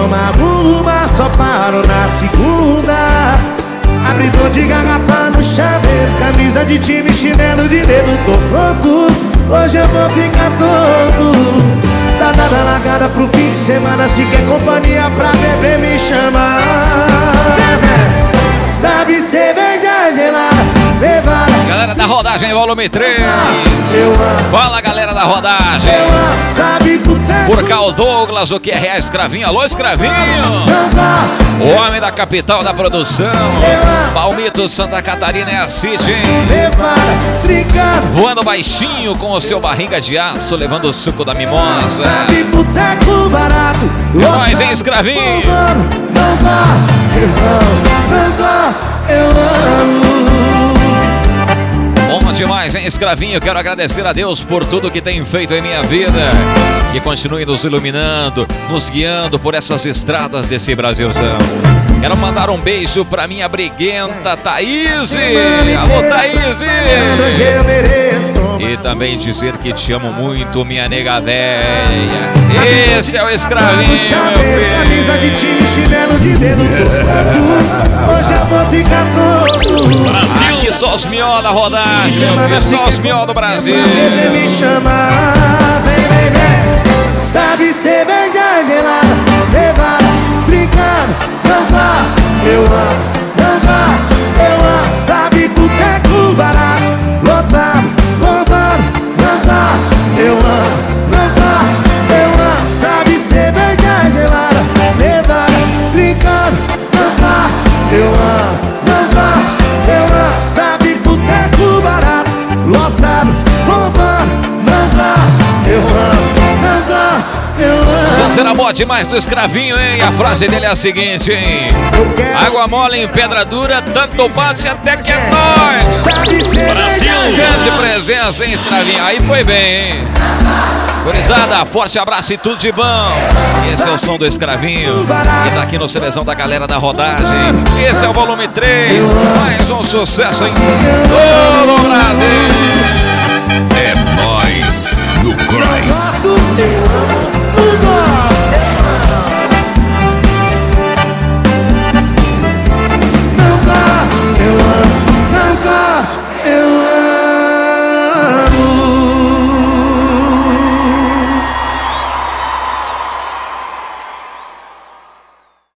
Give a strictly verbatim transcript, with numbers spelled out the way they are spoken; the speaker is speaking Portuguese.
tomava uma, só paro na segunda. Abridor de garrafa no chaveiro, camisa de time, chinelo de dedo, tô pronto. Hoje eu vou ficar tonto. Tá dada largada pro fim de semana, se quer companhia pra beber me chama. Sabe cerveja gelada, levada. Galera da rodagem, volume três. Fala, galera da rodagem. Sabe por causa Douglas, o que é real escravinho? Alô, escravinho. O homem da capital da produção. Palmito, Santa Catarina é a City, hein? Voando baixinho com o seu barriga de aço, levando o suco da mimosa. Sabe boteco barato. É nóis, hein, escravinho? Não gosto, eu amo. Não gosto, eu amo. Bom demais, hein, escravinho? Quero agradecer a Deus por tudo que tem feito em minha vida. Que continue nos iluminando, nos guiando por essas estradas desse Brasilzão. Quero mandar um beijo pra minha briguenta Thaís. Alô, Thaís. E também dizer que te amo muito, minha nega velha. Esse é o escravinho, meu filho. Camisa de time, chinelo de dedo. Hoje eu vou ficar todo. Brasil. Aqui só os mió da rodagem, meu filho. Só os mió do Brasil. Me chamar, vem, vem, vem. Sabe cerveja gelada, levada, brincando, não gosto, eu amo, não gosto, eu amo. Sabe boteco barato, lotado, roubando, não gosto, eu amo, não gosto, eu amo. Sabe cerveja gelada, levada, brincando, não gosto, eu amo, não gosto, eu amo. Sabe boteco barato, lotado, roubando, não gosto, eu amo. Só será boa demais do escravinho, hein? A frase dele é a seguinte, hein? Água mole em pedra dura, tanto bate até que é nóis. Brasil! Grande presença, hein, escravinho? Aí foi bem, hein? Gurizada, forte abraço e tudo de bom. Esse é o som do escravinho, que tá aqui no Seleção da galera da rodagem. Esse é o volume três, mais um sucesso em todo o Brasil. É nóis no Cross. Eu amo,